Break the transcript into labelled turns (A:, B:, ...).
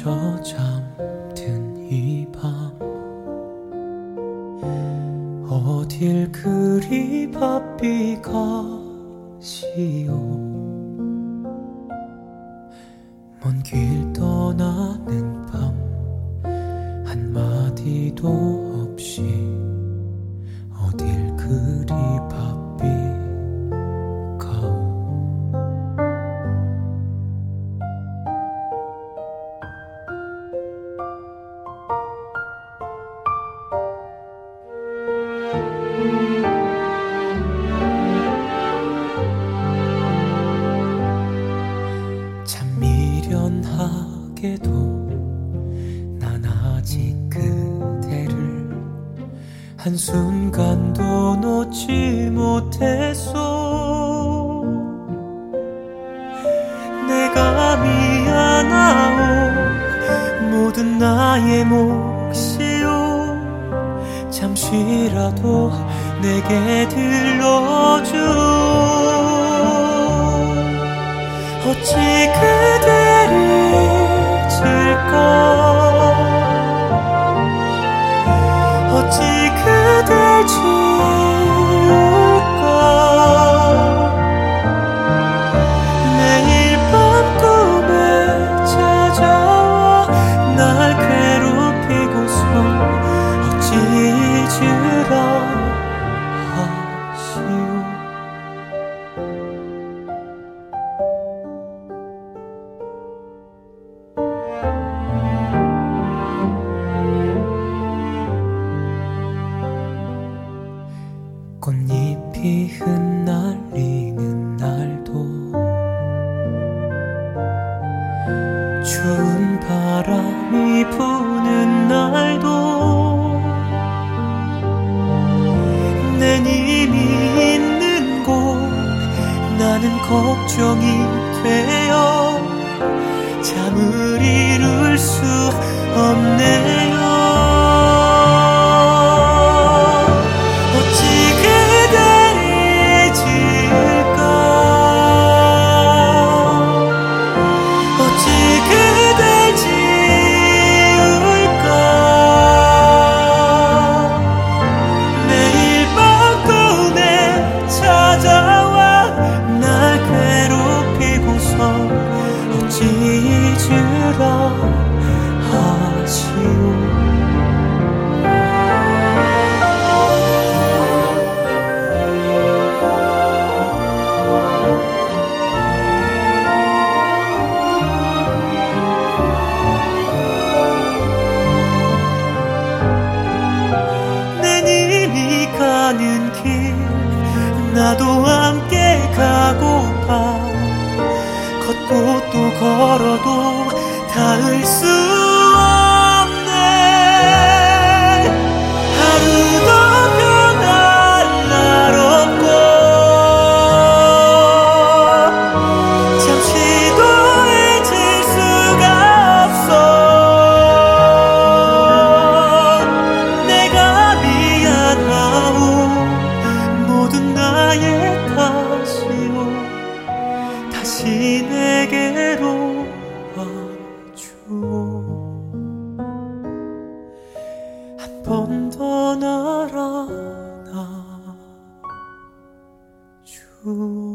A: 저 잠든 이 밤 어딜 그리 바삐 가시오. 먼 길 떠나는 밤 한마디도 없이 어딜 그리 바삐 가오. 참 미련하게도 난 아직 그대를 한순간도 놓지 못했소. 내가 미안하오 모든 나의 몫이오. 잠시라도 내게 들려줘. 어찌 그대를 잊을까. 어찌 그댈 지울까. 매일 밤 꿈에 찾아와 날 괴롭히고서 어찌 잊으라 하시오. 꽃잎이 흩날리는 날도 추운 바람이 부는 날도 내 님이 있는 곳 나는 걱정이 되어 잠을 이룰 수 없네요. 어찌 잊으라 하시오. 내 님이 가는 길 나도 함께 가고파. 걷고 또 걸어도 닿을 수 없네. 하루도 변할 날 없고 잠시도 잊을 수가 없어. 내가 미안하오 모든 나의 탓이오. 다시 내게로 와주오. 한 번 더 날 안아주오.